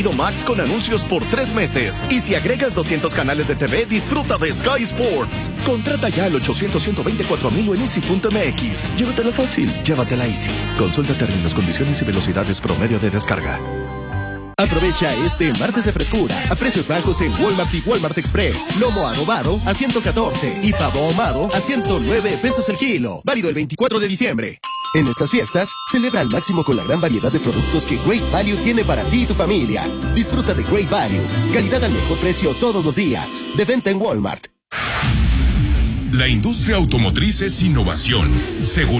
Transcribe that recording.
Max con anuncios por 3 meses. Y si agregas 200 canales de TV, disfruta de Sky Sports. Contrata ya al 800-124,000 o en easy.mx. Llévatela fácil, llévatela easy. Consulta términos, condiciones y velocidades promedio de descarga. Aprovecha este martes de frescura a precios bajos en Walmart y Walmart Express. Lomo adobado a 114 y pavo ahumado a 109 pesos el kilo. Válido el 24 de diciembre. En estas fiestas, celebra al máximo con la gran variedad de productos que Great Value tiene para ti y tu familia. Disfruta de Great Value. Calidad al mejor precio todos los días. De venta en Walmart. La industria automotriz es innovación, seguridad.